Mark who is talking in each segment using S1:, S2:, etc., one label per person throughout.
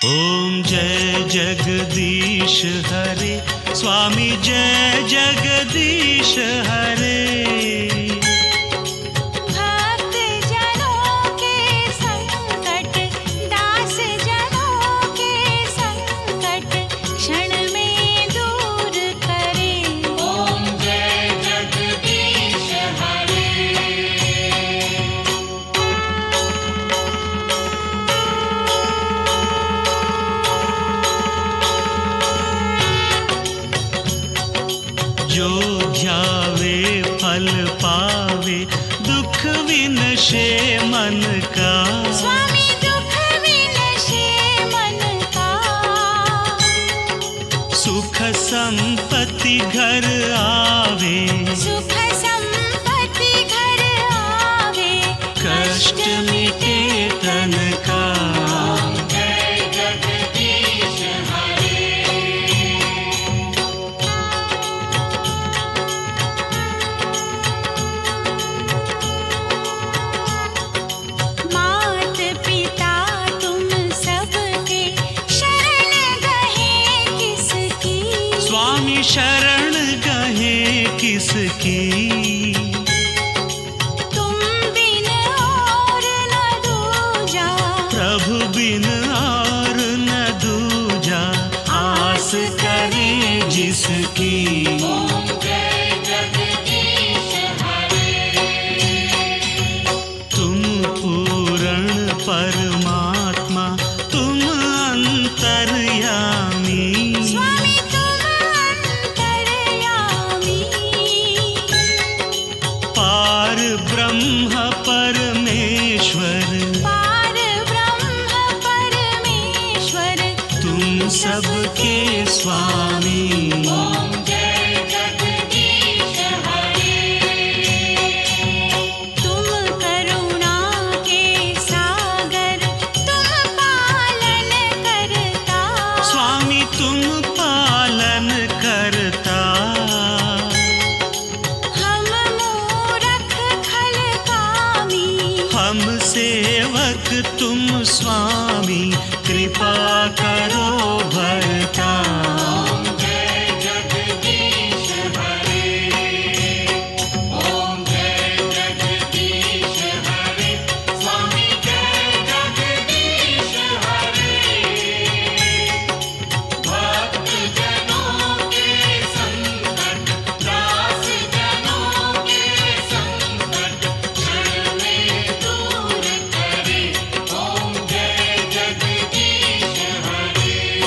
S1: ओम जय जगदीश हरे, स्वामी जय जगदीश हरे।
S2: भक्त जनों के संकट, दास जनों के संकट क्षण में दूर करे।
S3: ओम जय जगदीश हरे। जो ध्यावे फल पावे, दुख विनशे मन का।
S2: स्वामी दुख विनशे मन का।
S3: सुख संपत्ति घर आवे,
S2: सुख संपत्ति घर आवे,
S3: कष्ट मिटे तन का। जय जगदीश हरे।
S2: मात पिता तुम सबके शरण गहे किसकी।
S3: स्वामी शरण गहे किसकी।
S2: तुम बिन और न दूजा,
S3: प्रभु बिन और न दूजा, आस करे जिसकी। जय जगदीश हरे। तुम पूर्ण परमात्मा, तुम अंतर्यामी।
S2: स्वामी तुम अंतर्यामी।
S3: पार ब्रह्म परमेश्वर,
S2: पार ब्रह्म परमेश्वर,
S3: तुम सबके स्वामी। जय जगदीश हरे।
S2: तुम करुणा के सागर, तुम पालन करता।
S3: स्वामी तुम पालन करता।
S2: हम मूरख खल कामी,
S3: हम सेवक तुम स्वामी, कृपा करो भरता। जय जगदीश हरे। ओम जय जगदीश हरे। स्वामी जय जगदीश हरे। भक्त जनों के संकट, दास जनों के संकट क्षण में दूर करे। ओम जय जगदीश हरे।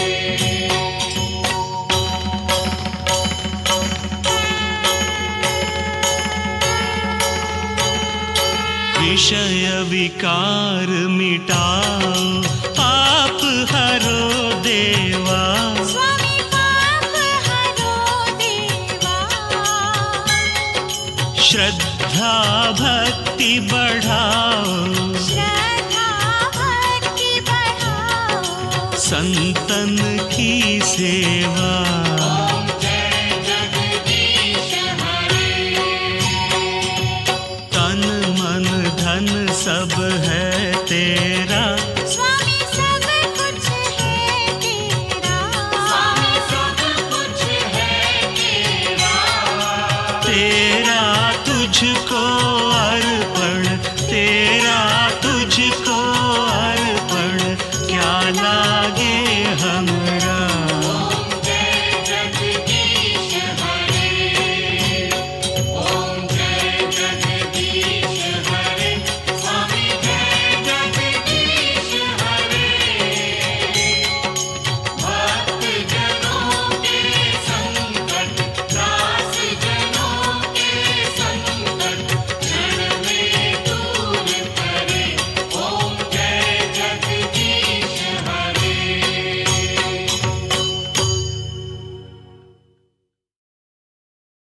S3: विषय विकार मिटाओ, पाप हरो देवा।
S2: स्वामी पाप हरो देवा।
S3: श्रद्धा भक्ति बढ़ाओ,
S2: श्रद्धा भक्ति बढ़ाओ,
S3: संतन की सेवा। जय जगदीश हरे। तन मन धन सब है तेरा,